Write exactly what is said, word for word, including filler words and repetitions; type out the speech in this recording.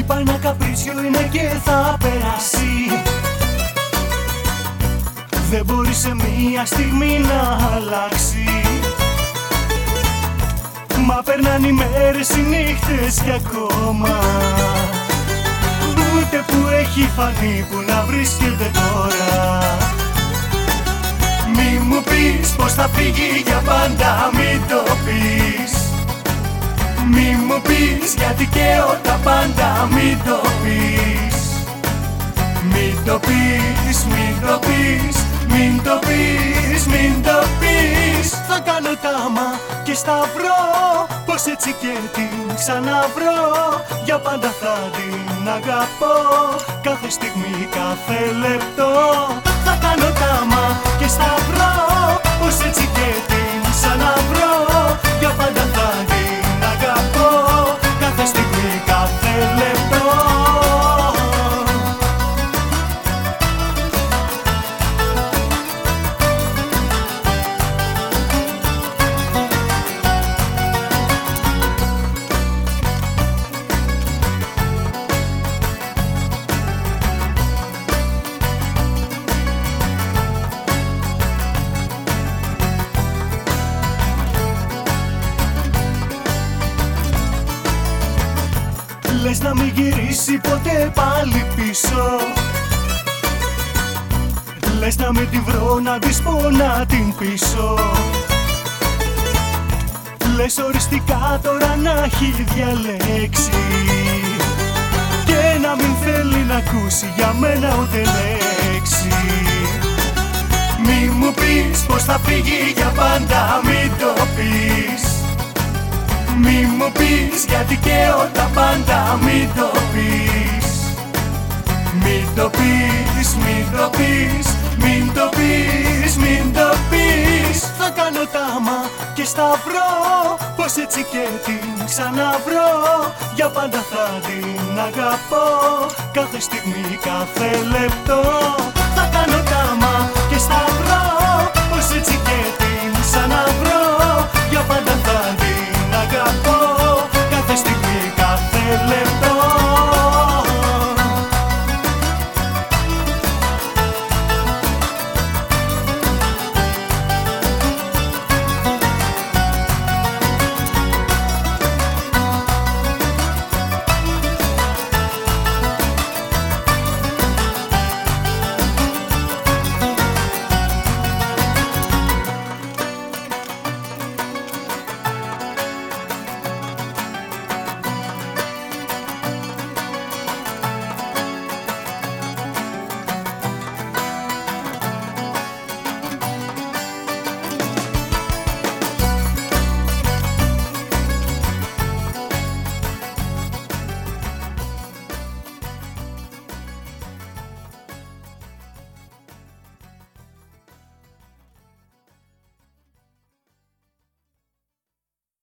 ένα καπρίτσιο είναι και θα περάσει. Δεν μπορεί σε μία στιγμή να αλλάξει. Μα περνάνε οι μέρες, οι νύχτες κι ακόμα ούτε που έχει φανεί που να βρίσκεται τώρα. Μη μου πεις πως θα φύγει για πάντα, μην το πεις. Μη μου πεις γιατί καίω τα πάντα, μην το πεις. Μην το πεις, μην το πεις, μην το πεις, μην το πεις. Θα κάνω τάμα και σταυρώ πως έτσι και την ξαναβρω. Για πάντα θα την αγαπώ, κάθε στιγμή, κάθε λεπτό. Θα κάνω τάμα και σταυρώ πως έτσι και την ξαναβρω. Για πάντα θα την αγαπώ, κάθε στιγμή, κάθε λεπτό. Λες να μην γυρίσει ποτέ πάλι πίσω. Λες να με την βρω, να της πω να την πείσω. Λες οριστικά τώρα να έχει διαλέξει και να μην θέλει να ακούσει για μένα ούτε λέξη. Μη μου πεις πως θα φύγει για πάντα, μην το πεις. Μη μου πεις γιατί καίω τα πάντα, μην το πεις. Μην το πεις, μην το πεις, μην το πεις, μην το πεις. Θα κάνω τάμα και σταυρώ πως έτσι και την ξαναβρω. Για πάντα θα την αγαπώ, κάθε στιγμή, κάθε λεπτό. Θα κάνω τάμα και σταυρώ πως έτσι και την